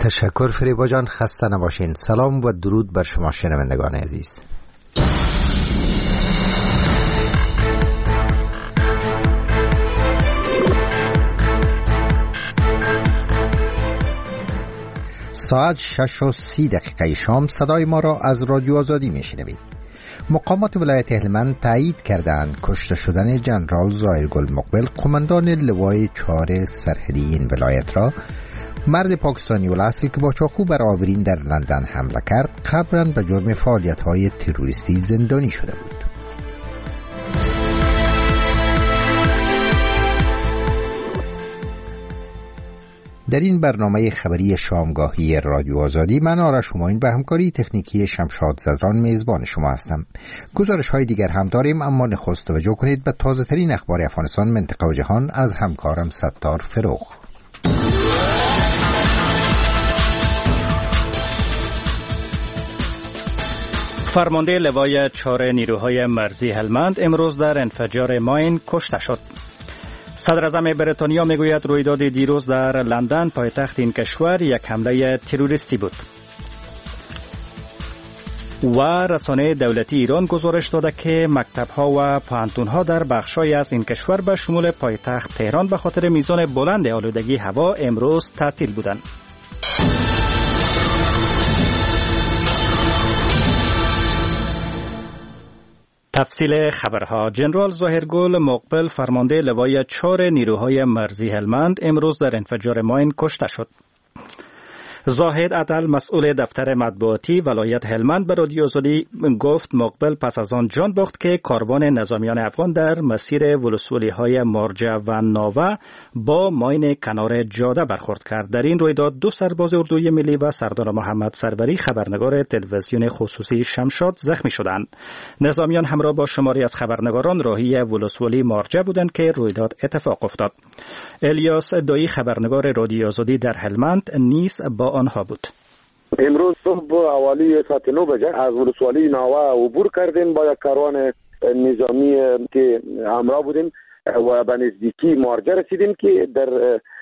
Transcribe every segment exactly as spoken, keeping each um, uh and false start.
تشکر فریبا جان، خسته نباشین. سلام و درود بر شما شنوندگان عزیز. ساعت شش و سی دقیقه شام صدای ما را از رادیو آزادی می شنوید. مقامات ولایت هلمند تایید کردند کشته شدن جنرال ظاهرگل مقبل، قماندان لوای چهار سرحدی این ولایت را، مرد پاکستانی الاصل که با چاقو بر آبرین در لندن حمله کرد، قبلا به جرم فعالیت‌های تروریستی زندانی شده بود. در این برنامه خبری شامگاهی رادیو آزادی من آرش همایون به همکاری تکنیکی شمشاد زدران میزبان شما هستم. گزارش های دیگر هم داریم، اما نخست توجه کنید به تازه ترین اخبار افغانستان، منطقه و جهان از همکارم ستار فروغ. فرمانده لوای چهار نیروهای مرزی هلمند امروز در انفجار ماین کشته شد. صدر اعظم بریتانیا میگوید رویداد دیروز در لندن پایتخت این کشور یک حمله تروریستی بود. و رسانه دولتی ایران گزارش داده که مکتب‌ها و پوهنتون‌ها در بخش‌هایی از این کشور به شمول پایتخت تهران به خاطر میزان بلند آلودگی هوا امروز تعطیل بودند. تفصیل خبرها. جنرال ظاهرگل مقبل فرمانده لوای چهار نیروهای مرزی هلمند امروز در انفجار ماین کشته شد. زاهد عدل مسئول دفتر مطبوعاتی ولایت هلمند به رادیو آزادی گفت مقبل پس از آن جان باخت که کاروان نظامیان افغان در مسیر ولسوالی‌های مارجه و ناوه با ماین کنار جاده برخورد کرد. در این رویداد دو سرباز اردوی ملی و سردار محمد سروری خبرنگار تلویزیون خصوصی شمشاد زخمی شدند. نظامیان همراه با شماری از خبرنگاران راهی ولسوالی مارجه بودند که رویداد اتفاق افتاد. الیاس دایی خبرنگار رادیو آزادی در هلمند نیز با آنها بود. امروز صبح حوالی ساعت نه بجه از ولسوالی ناوه عبور کردیم با یک کاروان نظامی که همراه بودیم و به نزدیکی مارجه رسیدیم که در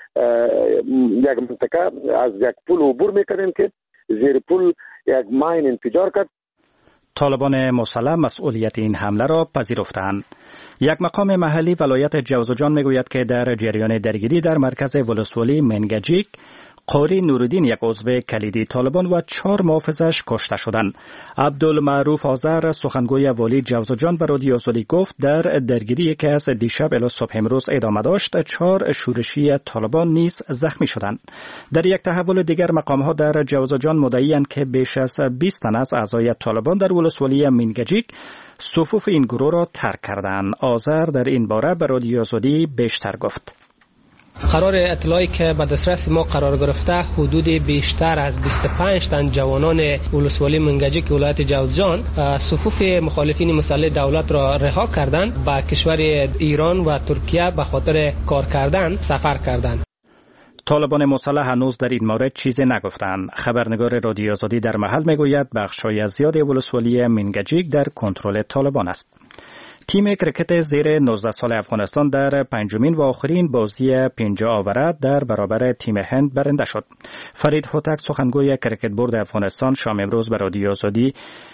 یک منطقه از یک پل عبور میکردیم که زیر پل یک ماین انفجار کرد. طالبان مسلح مسئولیت این حمله را پذیرفتند. یک مقام محلی ولایت جوزجان میگوید که در جریان درگیری در مرکز ولسوالی منگجیک قاری نورالدین یک عضو کلیدی طالبان و چهار محافظش کشته شدند. عبدالمعروف آذر سخنگوی والی جوزجان به رادیو آزادی گفت در درگیری که از دیشب الی صبح امروز ادامه داشت چهار شورشی طالبان نیز زخمی شدند. در یک تحول دیگر مقام‌ها در جوزجان مدعی‌اند که بیش از بیست تن از اعضای طالبان در ولسوالی منگجیک صفوف این گروه را ترک کردند. آذر در این باره به رادیو آزادی بیشتر گفت. قرار اطلاعی که به دسترس ما قرار گرفته حدود بیشتر از بیست و پنج تن جوانان ولسوالی منگجیک ولایت جوزجان صفوف مخالفین مسلح دولت را رها کردند به کشور ایران و ترکیه به خاطر کار کردن سفر کردند. طالبان مسلح هنوز در این مورد چیزی نگفتند. خبرنگار رادیو آزادی در محل میگوید بخش‌های زیادی ولسوالی منگجیک در کنترل طالبان است. تیم کرکت زیر نوزده سال افغانستان در پنجمین و آخرین بازی پنجاه آوره در برابر تیم هند برنده شد. فرید هوتک سخنگوی کرکت بورد افغانستان شام امروز به رادیو آزادی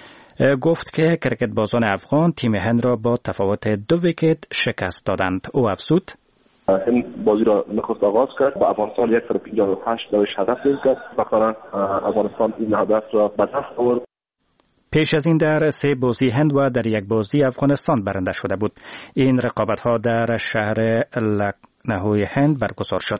گفت که کرکت بازان افغان تیم هند را با تفاوت دو ویکت شکست دادند. او افزود هند بازی را نخست آغاز کرد با افغانستان صد و پنجاه و هشت داشت هدف زد. بخاطر افغانستان این هدف را به دست آورد. پیش از این در سه بازی هند و در یک بازی افغانستان برنده شده بود. این رقابت‌ها در شهر لکنهوی هند برگزار شد.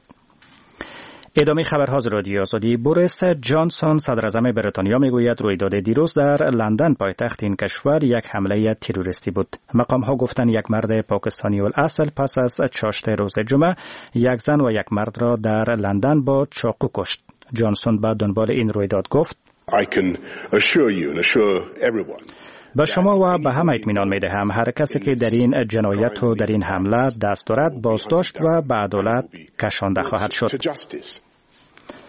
ادامه خبرها از رادیو آزادی. بوریس جانسون صدر اعظم بریتانیا میگوید رویداد دیروز در لندن پایتخت این کشور یک حمله تروریستی بود. مقام‌ها گفتند یک مرد پاکستانی الاصل پس از چاشت روز جمعه یک زن و یک مرد را در لندن با چاقو کشت. جانسون بعد دنبال این رویداد گفت I can assure you and assure everyone به شما و به همه اطمینان می دهم هر کسی که در این جنایت و در این حمله دست دارد بازداشت و به عدالت کشانده خواهد شد.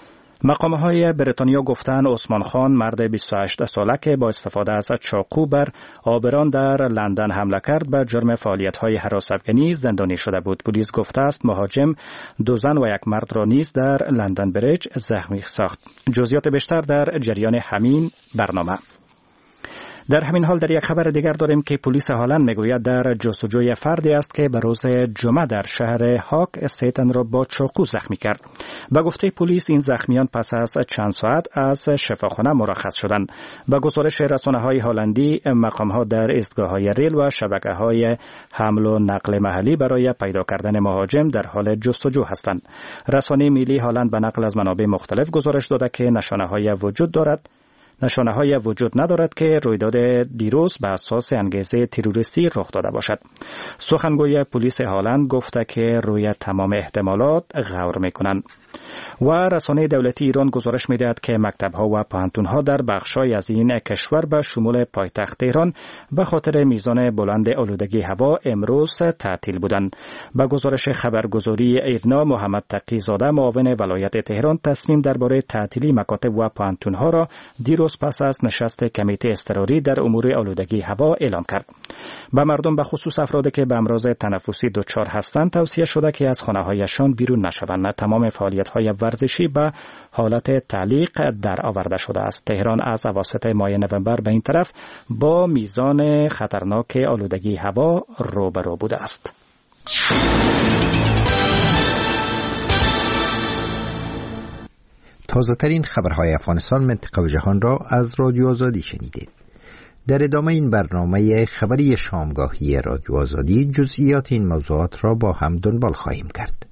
مقام‌های بریتانیا گفتند عثمان خان مرد بیست و هشت ساله که با استفاده از چاقو بر آبران در لندن حمله کرد به جرم فعالیت‌های هراس‌افکنی زندانی شده بود. پلیس گفته است مهاجم دو زن و یک مرد را نیز در لندن بریج زخمی ساخت. جزئیات بیشتر در جریان همین برنامه. در همین حال در یک خبر دیگر داریم که پلیس هالند میگوید در جستجوی فردی است که به روز جمعه در شهر هاک استیتن را با چاقو زخمی کرد. به گفته پلیس این زخمیان پس از چند ساعت از شفاخانه مرخص شدند. به گزارش رسانه‌های هلندی مقام‌ها در ایستگاه‌های ریل و شبکه‌های حمل و نقل محلی برای پیدا کردن مهاجم در حال جستجو هستند. رسانه ملی هلند به نقل از منابع مختلف گزارش داده که نشانه‌های وجود دارد نشانه های وجود ندارد که رویداد دیروز به اساس انگیزه تروریستی رخ داده باشد. سخنگوی پلیس هالند گفته که روی تمام احتمالات غور میکنند. و رسانه دولتی ایران گزارش میدهد که مکتب‌ها و پوهنتون‌ها در بخش‌های از این کشور به شمول پایتخت تهران به خاطر میزان بلند آلودگی هوا امروز تعطیل بودند. با گزارش خبرگزاری ایرنا، محمد تقی زاده معاون ولایت تهران تصمیم درباره تعطیلی مکاتب و پوهنتون‌ها را دیروز پس از نشست کمیته اضطراری در امور آلودگی هوا اعلام کرد. به مردم به خصوص افرادی که به امراض تنفسی دچار هستند توصیه شده که از خانه‌هایشان بیرون نشوند. تمام فعالیت‌های ورزشی به حالت تعلیق در آورده شده است. تهران از اواسط ماه نوامبر به این طرف با میزان خطرناک آلودگی هوا روبرو بوده است. تازه ترین خبرهای افغانستان، منطقه و جهان را از رادیو آزادی شنیدید. در ادامه این برنامه خبری شامگاهی رادیو آزادی جزئیات این موضوعات را با هم دنبال خواهیم کرد.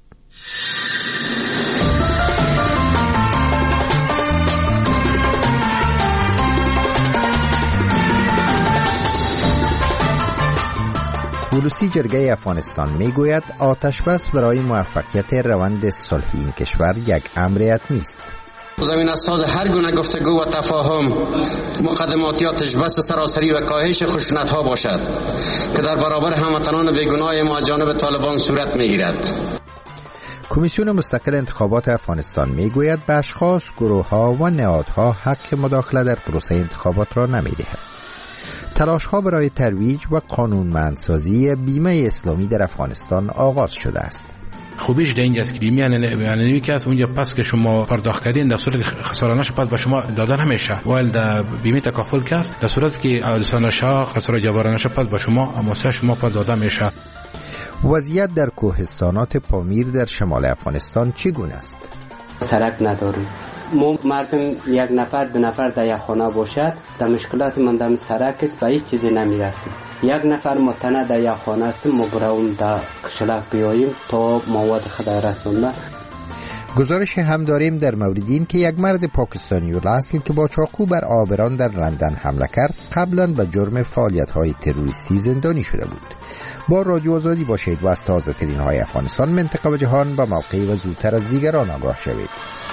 ولسی جرگه افغانستان میگوید آتش بس برای موفقیت روند صلح این کشور یک امریت نیست. زمین اساس هر گونه گفتگو و تفاهم مقدماتی آتش بس سراسری و کاهش خشونت‌ها باشد که در برابر هموطنان بیگناه ما جانب طالبان صورت میگیرد. کمیسیون مستقل انتخابات افغانستان میگوید به اشخاص، گروه‌ها و نهادها حق مداخله در پروسه انتخابات را نمیدهد. تلاش‌ها برای ترویج و قانونمندسازی بیمه اسلامی در افغانستان آغاز شده است. خوبیش در اینجاست که بیمه انعنوی که است اونجا پس که شما پرداخت کردین در صورت خسارانش پس به شما دادن همیشه، ولی در بیمه تکافل که است در صورت که حادثانش خسارت جبرانش پس به شما اموسه شما پس داده میشه. وضعیت در کوهستانات پامیر در شمال افغانستان چگونه است؟ سرک نداریم. ما مردم یک نفر دو نفر در یک خانه باشد در مشکلات من در سرک است به هیچ چیزی نمیرسیم. یک نفر متنه در یک خانه است ما براون در قشلق بیاییم تا مواد خود رسونده. گزارش هم داریم در مورد این که یک مرد پاکستانی الاصل که با چاقو بر آبران در لندن حمله کرد قبلا به جرم فعالیت‌های تروریستی زندانی شده بود. با رادیو آزادی باشید و از تازه ترین های افغانستان، منطقه و جهان به موقعی و زودتر از دیگران آگاه شوید.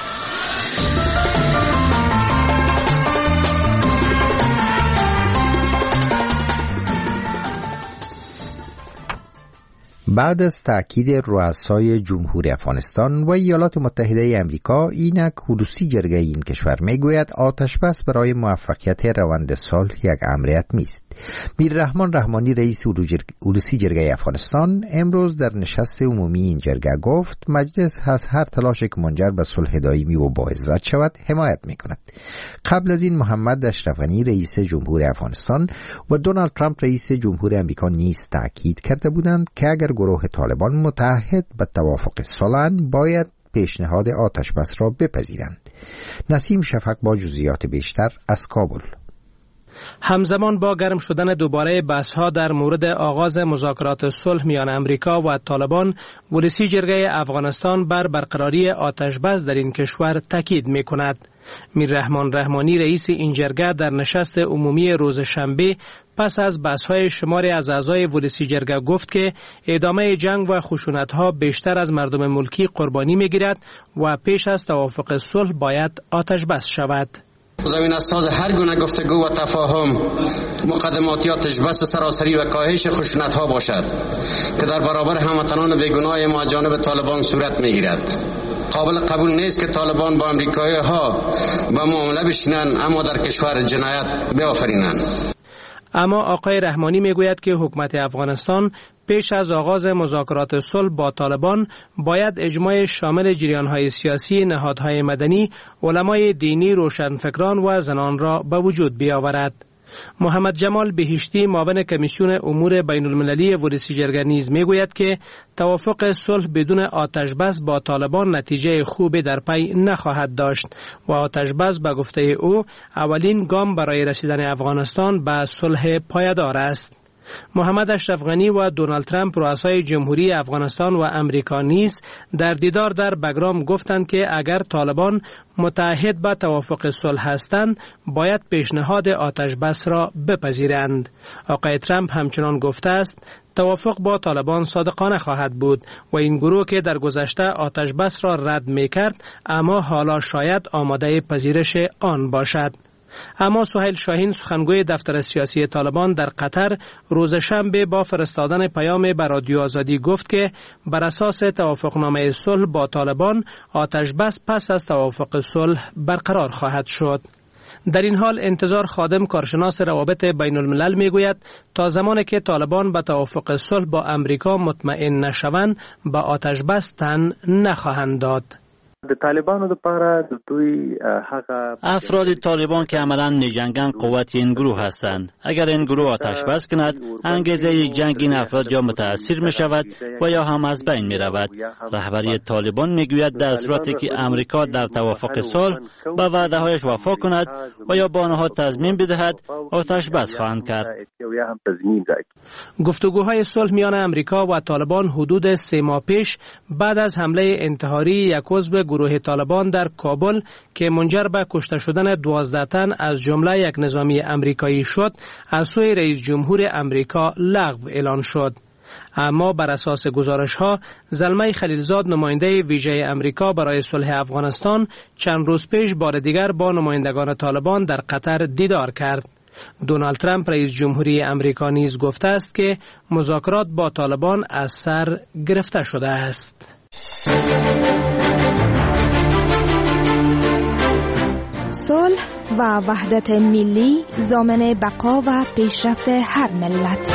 بعد از تأکید رؤسای جمهوری افغانستان و ایالات متحده آمریکا، اینک ولسی جرگه این کشور میگوید آتش بس برای موفقیت روند صلح یک امریت نیست. میر رحمان رحمانی رئیس ولسی جرگه افغانستان امروز در نشست عمومی این جرگه گفت مجلس از هر تلاشی که منجر به صلح دائمی و با عزت شود حمایت میکند. قبل از این محمد اشرف غنی رئیس جمهور افغانستان و دونالد ترامپ رئیس جمهور آمریکا نیز تأکید کرده بودند که اگر گروه طالبان متحد به توافق صلح باید پیشنهاد آتش بس را بپذیرند. نسیم شفق با جزئیات بیشتر از کابل. همزمان با گرم شدن دوباره بحث‌ها در مورد آغاز مذاکرات صلح میان امریکا و طالبان، ولسی جرگه افغانستان بر برقراری آتش بس در این کشور تاکید می‌کند. میر رحمان رحمانی رئیس این جرگه در نشست عمومی روز شنبه پس از بحث‌های شماری از اعضای ولسی جرگه گفت که ادامه جنگ و خشونت‌ها بیشتر از مردم ملکی قربانی می‌گیرد و پیش از توافق صلح باید آتش بس شود. زمین ساز هر گونه گفتگو و تفاهم مقدماتیاتش بس سراسری و کاهش خشونت‌ها باشد که در برابر هموطنان بیگناه ما جانب طالبان صورت می‌گیرد. قابل قبول نیست که طالبان با امریکایی‌ها با معامله بشینند اما در کشور جنایت بیافرینند. اما آقای رحمانی میگوید که حکومت افغانستان پیش از آغاز مذاکرات صلح با طالبان باید اجماع شامل جریان‌های سیاسی، نهادهای مدنی، علمای دینی، روشنفکران و زنان را به وجود بیاورد. محمد جمال بهشتی معاون کمیسیون امور بین المللی ورسیجرگه نیز میگوید که توافق صلح بدون آتش بس با طالبان نتیجه خوبی در پی نخواهد داشت و آتش بس به گفته او اولین گام برای رسیدن افغانستان به صلح پایدار است. محمد اشرف غنی و دونالد ترامپ رؤسای جمهوری افغانستان و امریکا نیز در دیدار در بگرام گفتند که اگر طالبان متعهد به توافق صلح هستند باید پیشنهاد آتش بس را بپذیرند. آقای ترامپ همچنان گفته است توافق با طالبان صادقانه خواهد بود و این گروه که در گذشته آتش بس را رد می کرد اما حالا شاید آماده پذیرش آن باشد. اما سهیل شاهین سخنگوی دفتر سیاسی طالبان در قطر روز شنبه با فرستادن پیام به رادیو آزادی گفت که بر اساس توافقنامه صلح با طالبان آتش بس پس از توافق صلح برقرار خواهد شد. در این حال انتظار خادم کارشناس روابط بین الملل می گوید تا زمانی که طالبان به توافق صلح با امریکا مطمئن نشوند به آتش بس تن نخواهند داد. د طالبانو لپاره د دوی هغه افراد طالبان که عملاً می‌جنگند قوت این گروه هستند. اگر این گروه آتش بس کند انگیزه جنگ این افراد یا متاثر می‌شود و یا هم از بین می‌رود. رهبری طالبان می‌گوید در صورتی که امریکا در توافق صلح به وعده‌هایش وفا کند و یا با آنها تضمین بدهد آتش بس خواهند کرد. گفتگوهای صلح میان امریکا و طالبان حدود سه ماه پیش بعد از حمله انتحاری یک عضو گروه طالبان در کابل که منجر به کشته شدن دوازده تن از جمله یک نظامی امریکایی شد از سوی رئیس جمهور امریکا لغو اعلان شد. اما بر اساس گزارش ها زلمه خلیلزاد نماینده ویژه امریکا برای صلح افغانستان چند روز پیش بار دیگر با نمایندگان طالبان در قطر دیدار کرد. دونالد ترامپ رئیس جمهوری امریکا نیز گفته است که مذاکرات با طالبان از سر گرفته شده است. صلح و وحدت ملی ضامن بقا و پیشرفت هر ملت.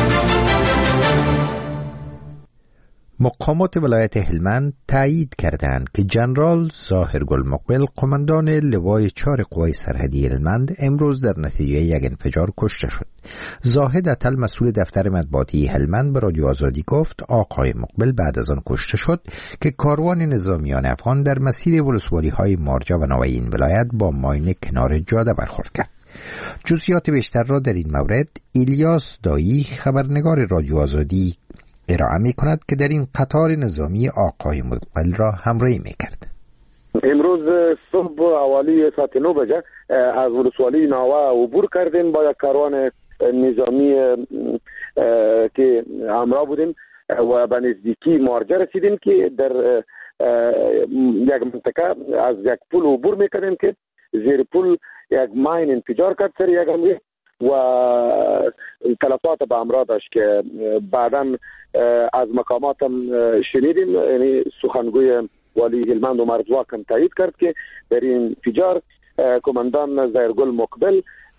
مقامات ولایت هلمند تایید کردند که جنرال ظاهرگل مقبل قماندان لوای چهار قوای سرحدی هلمند امروز در نتیجه یک انفجار کشته شد. زاهد عطل مسئول دفتر مطبوعاتی هلمند به رادیو آزادی گفت آقای مقبل بعد از آن کشته شد که کاروان نظامیان افغان در مسیر ولسوالی های مارجا و نوای این ولایت با ماین کنار جاده برخورد کرد. جزئیات بیشتر را در این مورد ایلیاس دایی خبرنگار رادیو آزادی ارائه می کند که در این قطار نظامی آقای مقبل را همراهی می کرد. امروز صبح حوالی ساعت نه بجه از ولسوالی ناوا عبور کردیم با یک کاروان نظامی که همراه بودیم و به نزدیکی مارجا رسیدیم که در یک منطقه از یک پل عبور میکردیم که زیر پل یک ماین انفجار کرد سر یک امری و تلفات به همراه داشت که بعدا از مقاماتم شنیدیم. یعنی سخنگوی والی هلمند عمر زواک هم تایید کرد که در این انفجار کماندان ظاهرگل مقبل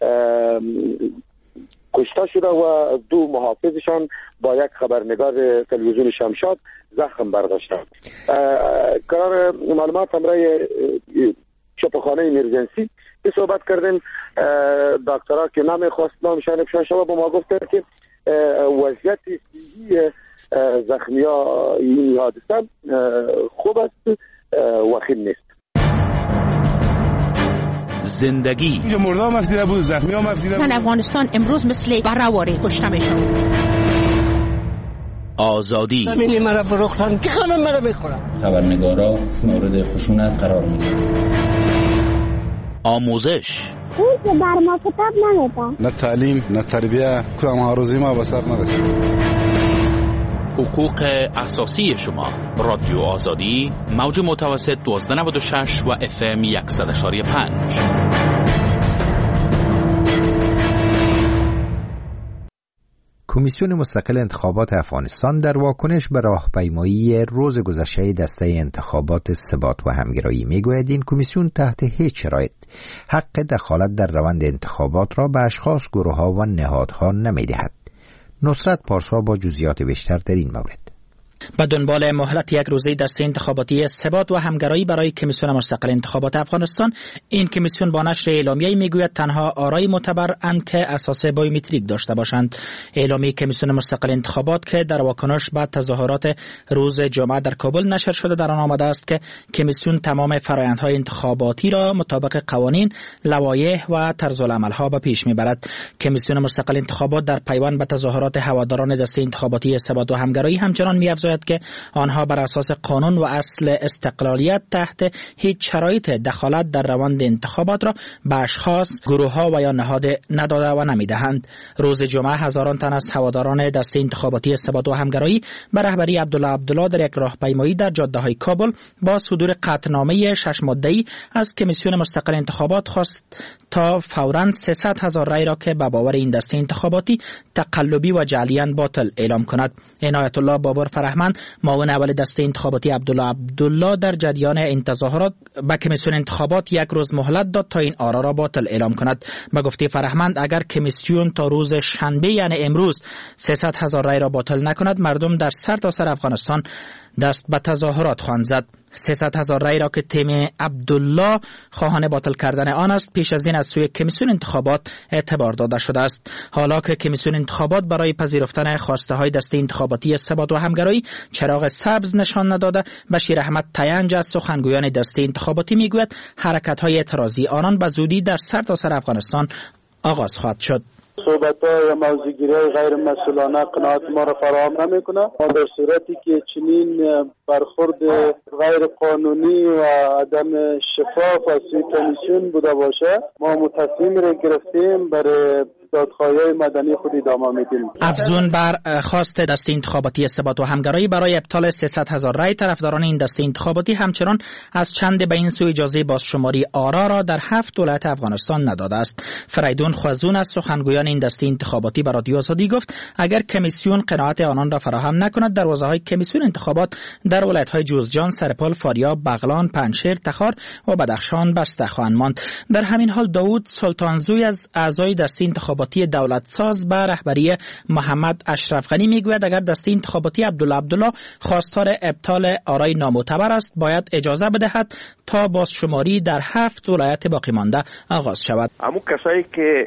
کشته شده و دو محافظشان با یک خبرنگار تلویزیون شمشاد زخم برداشتند. قرار معلومات همراه شفاخانه ایمرجنسی به صحبت کردیم. دکترها که نمیخواست نامشان افشا شود به ما گفتند که وضعیت صحی زخمی ها این حادثه خوب است و خیلی نیست. زندگی اینجا مرده ها مفیده بود، زخمی ها مفیده بود. زن افغانستان امروز مثل برهواری کشته میشن. آزادی زمینی مرا فروختن که همه مرا میخورن. خبرنگارا مورد خشونت قرار میگیرن. آموزش اون که بر ما کتاب نمیدن. نه تعلیم نه تربیه کدام ها روزی ما به سر نرسید. حقوق اساسی شما. رادیو آزادی، موج متوسط دوازده نود و شش و اف ام صد و پنج. کمیسیون مستقل انتخابات افغانستان در واکنش به راهپیمایی روز گذشته دسته انتخابات ثبات و همگرایی میگوید این کمیسیون تحت هیچ شرایط حق دخالت در روند انتخابات را به اشخاص، گروه‌ها و نهادها نمی‌دهد. نصرت پارسا با جزئیات بیشتر در این مورد. به دنبال مهلت یک روزه دسته انتخاباتی ثبات و همگرایی برای کمیسیون مستقل انتخابات افغانستان، این کمیسیون با نشر اعلامیه‌ای میگوید تنها آرای معتبر اند که اساس بایومتریک داشته باشند. اعلامیه کمیسیون مستقل انتخابات که در واکنش به تظاهرات روز جمعه در کابل نشر شده در آن آمده است که کمیسیون تمام فرآیندهای انتخاباتی را مطابق قوانین، لوایح و طرزالعمل‌ها به پیش میبرد. کمیسیون مستقل انتخابات در پیوند به تظاهرات هواداران دسته انتخاباتی ثبات و همگرایی همچنان می‌افزاید که آنها بر اساس قانون و اصل استقلالیت تحت هیچ شرایط دخالت در روند انتخابات را به اشخاص، گروه‌ها و یا نهاد نداده و نمی‌دهند. روز جمعه هزاران تن از هواداران دسته انتخاباتی ثبات و همگرایی به رهبری عبدالله عبدالله در یک راهپیمایی در جاده‌های کابل با صدور قطعنامه شش ماده‌ای از کمیسیون مستقل انتخابات خواست تا فوراً سیصد هزار رای را که به باور این دسته انتخاباتی تقلبی و جعلیاً باطل اعلام کند. عنایت الله بابر فرهمند، معاون اول دسته انتخاباتی عبدالله عبدالله، در جریان این تظاهرات به کمیسیون انتخابات یک روز مهلت داد تا این آرا را باطل اعلام کند. به گفته فرهمند، اگر کمیسیون تا روز شنبه یعنی امروز سیصد هزار رای را باطل نکند، مردم در سرتاسر افغانستان دست به تظاهرات خواهند زد. سیصد هزار رای را که تیم عبدالله خواهان باطل کردن آن است، پیش از این از سوی کمیسیون انتخابات اعتبار داده شده است. حالا که کمیسیون انتخابات برای پذیرفتن خواسته های دسته انتخاباتی ثبات و همگرایی چراغ سبز نشان نداده، بشیر احمد تینج از سخنگویان دسته انتخاباتی میگوید حرکت های اعتراضی آنان به زودی در سرتاسر افغانستان آغاز خواهد شد. صحبت‌های یا موضوعگیری‌های غیر مسئولانه قناعت ما را فراهم نمی‌کنه. ما در صورتی که چنین برخورد غیر قانونی و عدم شفاف از سوی کمیسیون بوده باشه، ما تصمیم را گرفتیم برای دادخواهی مدنی خود ادامه میدیم. افزون بر خواست دسته انتخاباتی ثبات و همگرایی برای ابطال سیصد هزار رای، طرفداران این دسته انتخاباتی همچنان از چند به این سو اجازه بازشماری آرا را در هفت ولایت افغانستان نداده است. فریدون خوازون از سخنگویان این دسته انتخاباتی به رادیو آزادی گفت اگر کمیسیون قناعت آنان را فراهم نکند، دروازه‌های کمیسیون انتخابات در ولایت‌های جوزجان، سرپل، فاریاب، بغلان، پنجشیر، تخار و بدخشان بسته خواهند ماند. در همین حال داوود سلطانزوی از اعضای دسته انتخاباتی دولت ساز به رهبری محمد اشرف غنی میگوید اگر دسته انتخاباتی عبدالله عبدالله خواستار ابطال آرای نامعتبر است، باید اجازه بدهد تا بازشماری در هفت ولایت باقی مانده آغاز شود. همون کسایی که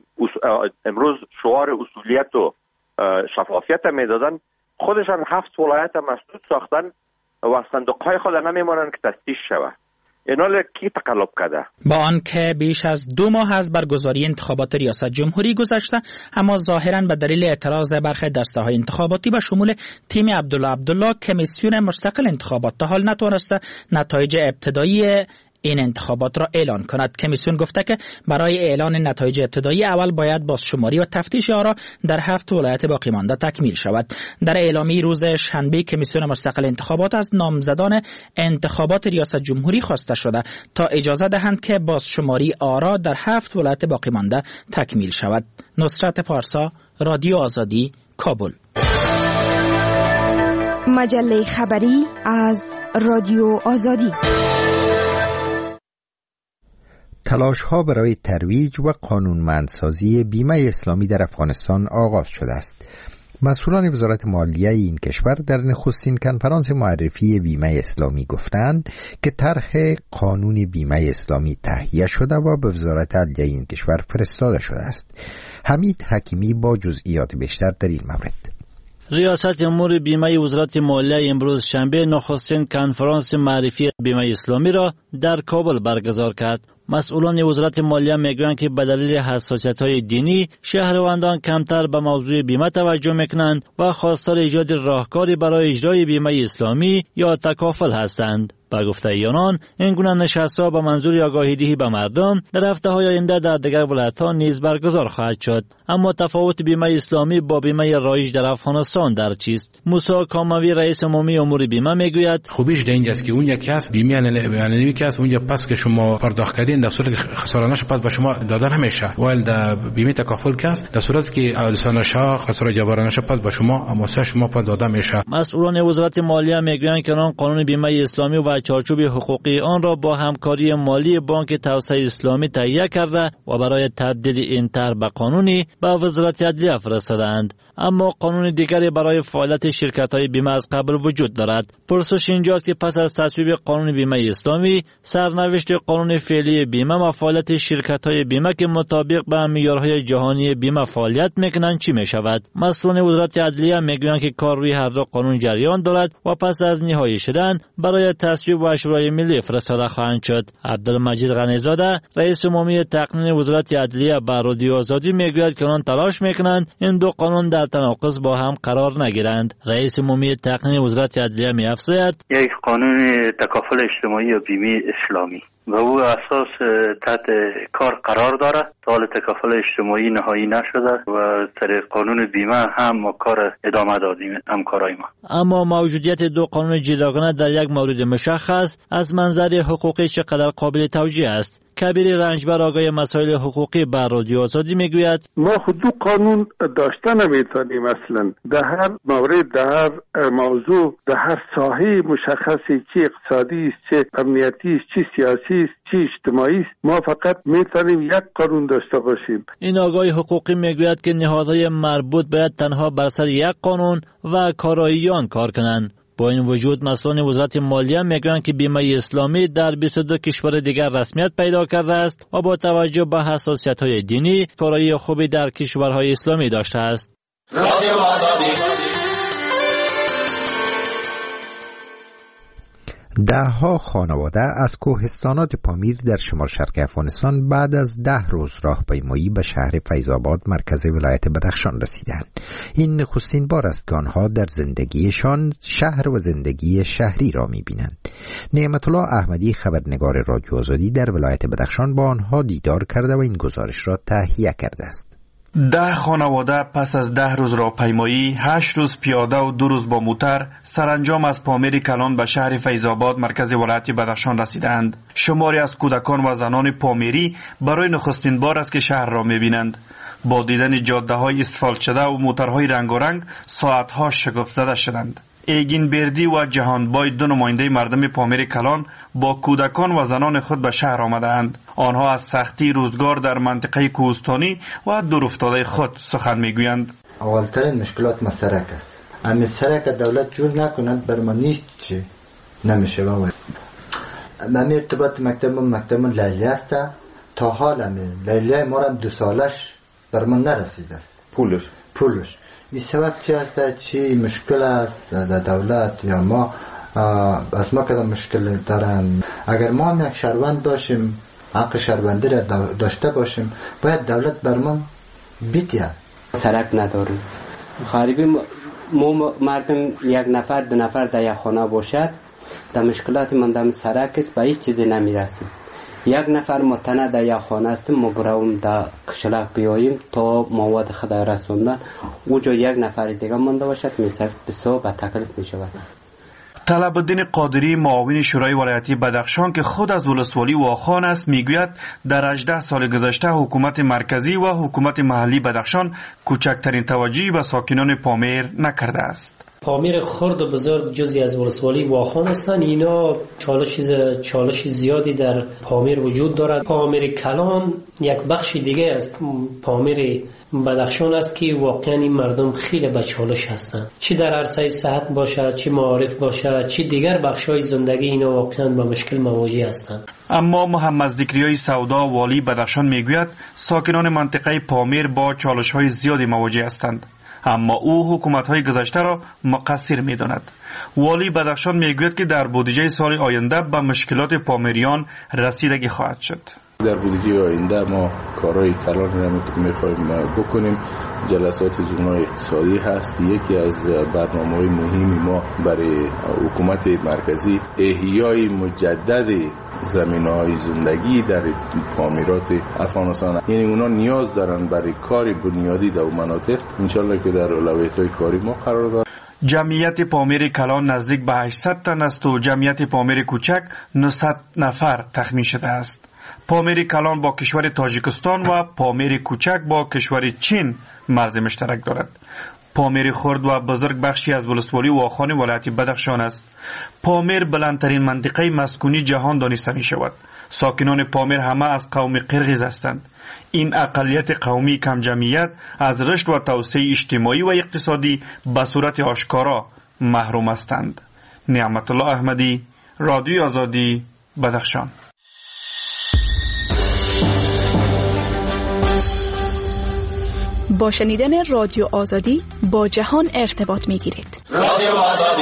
امروز شعار اصولیت و شفافیت میدادن، خودشان هفت ولایت مسدود ساختن و صندوقهای خود نمیمانند که تفتیش شود. اینا کی تقلب کرده؟ با آنکه بیش از دو ماه از برگزاری انتخابات ریاست جمهوری گذشته، اما ظاهراً به دلیل اعتراض برخی دسته‌های انتخاباتی به شمول تیم عبدالله عبدالله، کمیسیون مستقل انتخابات تا حال نتوانسته نتایج ابتدایی این انتخابات را اعلان کند. کمیسیون گفته که برای اعلان نتایج ابتدایی اول باید بازشماری و تفتیش آرا در هفت ولایت باقی مانده تکمیل شود. در اعلامیه روز شنبه کمیسیون مستقل انتخابات از نامزدان انتخابات ریاست جمهوری خواسته شده تا اجازه دهند که بازشماری آرا در هفت ولایت باقی مانده تکمیل شود. نصرت پارسا، رادیو آزادی، کابل. مجله خبری از رادیو آزادی. تلاش ها برای ترویج و قانونمندسازی بیمه اسلامی در افغانستان آغاز شده است. مسئولان وزارت مالیه این کشور در نخستین کنفرانس معرفی بیمه اسلامی گفتند که طرح قانون بیمه اسلامی تهیه شده و به وزارت عدلیه این کشور فرستاده شده است. حمید حکیمی با جزئیات بیشتر در این مورد. ریاست امور بیمه وزارت مالیه امروز شنبه نخستین کنفرانس معرفی بیمه اسلامی را در کابل برگزار کرد. مسئولان وزارت مالیه میگویند که به دلیل حساسیت‌های دینی شهروندان کمتر به موضوع بیمه توجه میکنند و خواستار ایجاد راهکاری برای اجرای بیمه اسلامی یا تکافل هستند. با گفته آنان این گونه نشست‌ها با منظور آگاهی دهی به مردم در هفته‌های آینده در دیگر ولایت‌ها نیز برگزار خواهد شد. اما تفاوت بیمه اسلامی با بیمه رایج در افغانستان در چیست؟ موسی کاموی رئیس عمومی امور بیمه میگوید خوبیش در اینجاست که اون یکی است بیمه انعامی که است اونجا پس که شما پرداخت کردین در صورت خسارانش پس به شما دادن همیشه، ولی در بیمه تکافل که است در صورت که لسانش‌ها خسارت جبرانش پس به شما اموسه شما پس داده میشه. مسئولان وزارت مالیه میگویند که آن قانون بیمه اسلامی و چارچوب حقوقی آن را با همکاری مالی بانک توسعه اسلامی تهیه کرده و برای تبدیل این طرح به قانونی به وزارت عدلیه فرستادند. اما قانون دیگری برای فعالیت شرکت‌های بیمه از قبل وجود دارد. پرسش اینجاست که پس از تصویب قانون بیمه اسلامی، سرنوشت قانون فعلی بیمه و فعالیت شرکت‌های بیمه که مطابق به معیارهای جهانی بیمه فعالیت میکنند چی میشود؟ مسئولان وزارت عدلیه میگویند که کار روی هر دو قانون جریان دارد و پس از نهایی شدن برای تصویب و شورای ملی فرستاده خواهند شد. عبدالمجید غنیزاده رئیس عمومی تقنین وزارت عدلیه به رادیو آزادی میگوید که آنان تلاش میکنند این دو قانون در تناقض با هم قرار نگیرند. رئیس عمومی تقنین وزارت عدلیه می‌افزاید یک قانون تکافل اجتماعی و بیمه اسلامی و او اساس تحت کار قرار داره. تا حال تکافل اجتماعی نهایی نشده و طریق قانون بیمه هم ما کار ادامه دادیم همکارای ما. اما موجودیت دو قانون جداگانه در یک مورد مشخص از منظر حقوقی چقدر قابل توجیه است. کبیر رنجبر آقای مسائل حقوقی بر رادیو آزادی میگوید ما خود دو قانون داشته نمیتونیم اصلا در هر مورد، در هر موضوع، در هر ساحه مشخصی، چی اقتصادی است، چه امنیتی است، چی سیاسی است، چی اجتماعی است، ما فقط میتونیم یک قانون داشته باشیم. این آقای حقوقی میگوید که نهادهای مربوط باید تنها بر سر یک قانون و کاراییان کار کنند. با این وجود مسئولان وزارت مالیه میگویند که بیمه اسلامی در بیست و دو کشور دیگر رسمیت پیدا کرده است و با توجه به حساسیت‌های دینی کارایی خوبی در کشورهای اسلامی داشته است. رادیو آزادی. ده‌ها خانواده از کوهستانات پامیر در شمال شرق افغانستان بعد از ده روز راهپیمایی به شهر فیض‌آباد مرکز ولایت بدخشان رسیدند. این نخستین بار است که آنها در زندگیشان شهر و زندگی شهری را می‌بینند. نعمت الله احمدی خبرنگار رادیو آزادی در ولایت بدخشان با آنها دیدار کرده و این گزارش را تهیه کرده است. ده خانواده پس از ده روز راهپیمایی، هشت روز پیاده و دو روز با موتر سرانجام از پامیر کلان به شهر فیض‌آباد مرکز ولایت بدخشان رسیدند. شماری از کودکان و زنان پامیری برای نخستین بار است که شهر را می‌بینند. با دیدن جاده‌های اسفالت شده و موترهای رنگارنگ ساعت‌ها شگفت زده شدند. ایگین بردی و جهانبای دو نماینده مردم پامیر کلان با کودکان و زنان خود به شهر آمدند. آنها از سختی روزگار در منطقه کوهستانی و دورافتاده خود سخن میگویند. اولترین مشکلات ما سرک است. همین سرک دولت جور نکند بر ما نیست چی نمیشه باور. من ارتباط مکتب مکتب لیلی است تا حال همین لیلی ما هم دو سالش بر ما نرسیده است. پولش پولش این سبب چی است؟ چی مشکل است در دولت یا ما از ما کدام مشکل دارن؟ اگر ما هم یک شهروند باشیم، حق شهروندی را داشته باشیم، باید دولت بر ما بیتیه. سرک نداریم. خریبی مو مردم یک نفر دو نفر در یک خانه باشد، در مشکلات من در سرک است، به هیچ چیزی نمیرسیم. یک نفر متنه در یک خانه هستیم، ما برایم در قشلاق بیاییم تا مواد خدا رسوندن اونجا یک نفر دیگه مانده باشد میصرف بسیار به تکلیف می شود. طلب الدین قادری معاون شورای ولایتی بدخشان که خود از ولسوالی واخان است میگوید در هجده سال گذشته حکومت مرکزی و حکومت محلی بدخشان کوچکترین توجهی به ساکنان پامیر نکرده است. پامیر خرد و بزرگ جزی از ولسوالی واخان هستند. اینا چالش چالش زیادی در پامیر وجود دارد. پامیر کلان یک بخش دیگه از پامیر بدخشان است که واقعا این مردم خیلی به چالش هستند، چی در عرصه صحت باشد، چی معارف باشد، چی دیگر بخش‌های زندگی، اینا واقعا با مشکل مواجه هستند. اما محمد ذکریای سودا والی بدخشان میگوید ساکنان منطقه پامیر با چالش‌های زیادی مواجه هستند، اما او حکومت‌های گذشته را مقصر می‌داند. والی بدخشان میگوید که در بودجه سال آینده به مشکلات پامیریان رسیدگی خواهد شد. در بودجه آینده ما کارهای کلان را میخوایم بکنیم. جلسات زونای اقتصادی هست که یکی از برنامه‌های مهمی ما برای حکومت مرکزی احیای مجدد زمینه‌های زندگی در تعمیرات افغانستان، یعنی اونا نیاز دارن برای کاری بنیادی در مناطق، انشالله که در اولویت‌های کاری ما قرار داره. جمعیت پامیر کلان نزدیک به هشتصد تن است و جمعیت پامیر کوچک نهصد نفر تخمین شده است. پامیر کلان با کشور تاجیکستان و پامیر کوچک با کشور چین مرز مشترک دارد. پامیر خرد و بزرگ بخشی از ولسوالی واخان ولایت بدخشان است. پامیر بلندترین منطقه مسکونی جهان دانسته می شود. ساکنان پامیر همه از قوم قرغیز هستند. این اقلیت قومی کم جمعیت از رشد و توسعه اجتماعی و اقتصادی به صورت آشکارا محروم هستند. نعمت الله احمدی، رادیوی آزادی، بدخشان. با شنیدن رادیو آزادی با جهان ارتباط می گیرید. رادیو آزادی.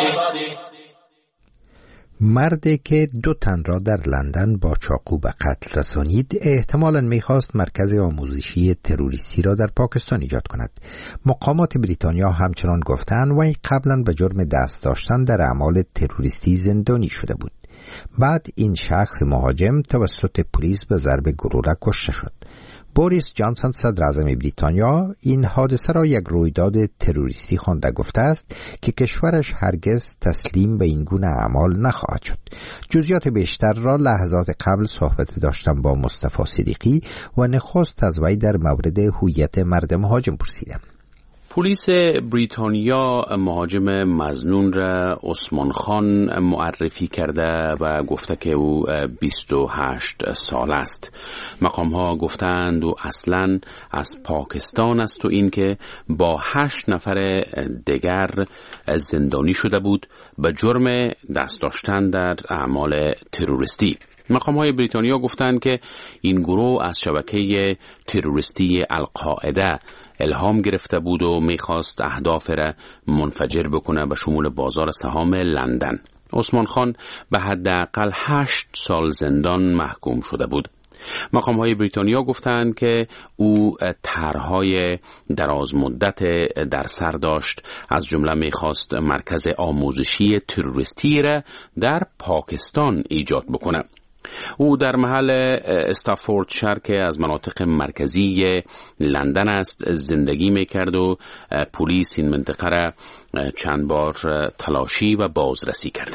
مردی که دو تن را در لندن با چاقو به قتل رسانید احتمالاً می‌خواست مرکز آموزشی تروریستی را در پاکستان ایجاد کند. مقامات بریتانیا همچنان گفتند وی قبلاً به جرم دست داشتن در اعمال تروریستی زندانی شده بود. بعد این شخص مهاجم توسط پلیس به ضرب گلوله کشته شد. بوریس جانسون صدر اعظم بریتانیا این حادثه را یک رویداد تروریستی خوانده گفته است که کشورش هرگز تسلیم به این گونه اعمال نخواهد شد. جزئیات بیشتر را لحظات قبل صحبت داشتم با مصطفی صدیقی و نخست از وی در مورد هویت مرد مهاجم پرسیدم. پلیس بریتانیا مهاجم مظنون را عثمان خان معرفی کرده و گفته که او بیست و هشت سال است. مقام ها گفتند و اصلا از پاکستان است و این که با هشت نفر دیگر زندانی شده بود به جرم دست داشتن در اعمال تروریستی. مقام های بریتانیا گفتند که این گروه از شبکه تروریستی القاعده الهام گرفته بود و میخواست اهداف را منفجر بکنه به شمول بازار سهام لندن. عثمان خان به حداقل هشت سال زندان محکوم شده بود. مقام های بریتانیا گفتند که او طرحهای دراز مدت در سر داشت، از جمله میخواست مرکز آموزشی تروریستی را در پاکستان ایجاد بکنه. او در محل استافوردشایر که از مناطق مرکزی لندن است زندگی میکرد و پلیس این منطقه را چند بار تلاشی و بازرسی کرده.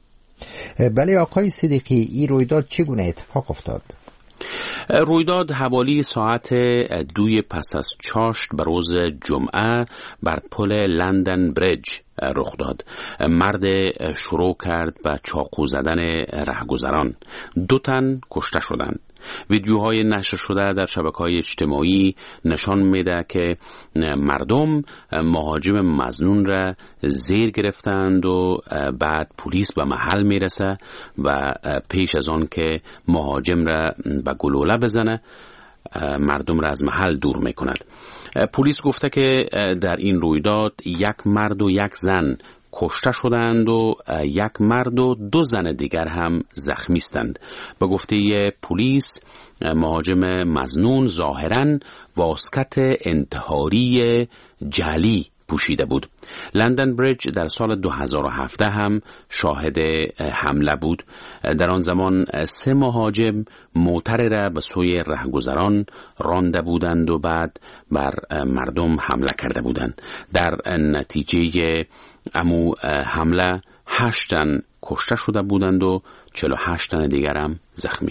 بله آقای صدیقی، این رویداد چگونه اتفاق افتاد؟ رویداد حوالی ساعت دوی پس از چاشت به روز جمعه بر پل لندن بریج رخ داد. مرد شروع کرد به چاقو زدن رهگذران. دو تن کشته شدند. ویدیوهای نشر شده در شبکه‌های اجتماعی نشان میده که مردم مهاجم مظنون را زیر گرفتند و بعد پلیس به محل میرسه و پیش از آن که مهاجم را به گلوله بزنه مردم را از محل دور میکند. پلیس گفته که در این رویداد یک مرد و یک زن کشته شدند و یک مرد و دو زن دیگر هم زخمی هستند. به گفته پلیس مهاجم مظنون ظاهراً واسکت انتحاری جعلی پوشیده بود. لندن بریج در سال دو هزار و هفده هم شاهد حمله بود. در آن زمان سه مهاجم موتر را به سوی رهگذران رانده بودند و بعد بر مردم حمله کرده بودند. در نتیجه امو حمله هشت تن کشته شده بودند و چهل و هشت تن دیگر هم زخمی.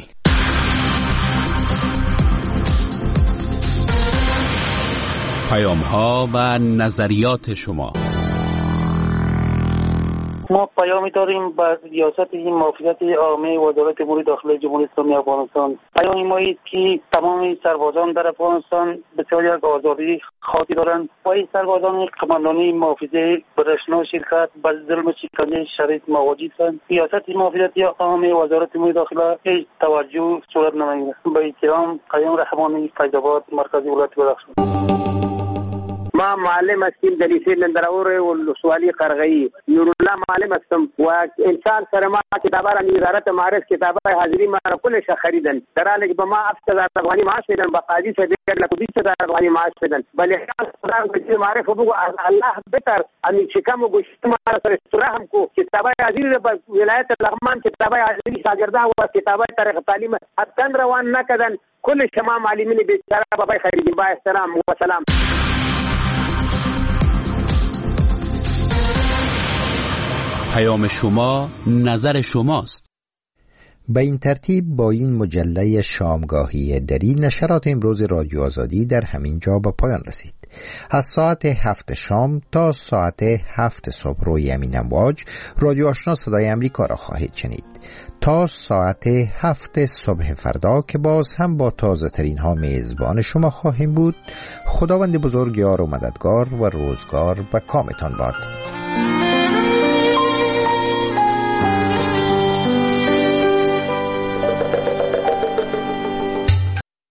پیام ها و نظریات شما. ما پیامی داریم به ریاست این مافیات عامه وزارت امور داخلی جمهوری اسلامی افغانستان. پیامی ما است که تمام سربازان در افغانستان بسیار یک آزادی خواهی دارند و این سربازان قماندانی محافظه برشنا شرکت به ظلم شکنجه شدید مواجه هستند. ریاست مافیات عامه وزارت امور داخلی هیچ توجه صورت نمیگیرد. با احترام، قیوم رحمانی، فیض‌آباد، مرکز ولایت بدخشان. ما معلم هستیم در لیسه نندراور ولسوالی قرغی، نورالله معلم هستم و انسان سره ما کتابه را وزارت معارف کتابه حاضری ما را کلش خریدن، در حالی که به ما هفت هزار افغانی معاش میدن، به قاضی صدیق لکه بیست هزار افغانی معاش میدن. ولی خدا وزیر معارف بگو الله بهتر امی چې کوم گوشت ما سره استراحم کو کتابه حاضری به ولایت لغمان کتابه حاضری شاگردان و کتابه طریق تعلیم حتن روان نکردن. کل شما معلمین بیچاره بابای خیری با احترام و سلام. پیام شما نظر شماست. به این ترتیب با این مجله شامگاهی دری نشرات امروز رادیو آزادی در همین جا به پایان رسید. از ساعت هفت شام تا ساعت هفت صبح روی امین امواج رادیو آشنا صدای امریکا را خواهید شنید تا ساعت هفت صبح فردا که باز هم با تازه ترین ها میزبان شما خواهیم بود. خداوند بزرگ یار و مددگار و روزگار به کامتان باد.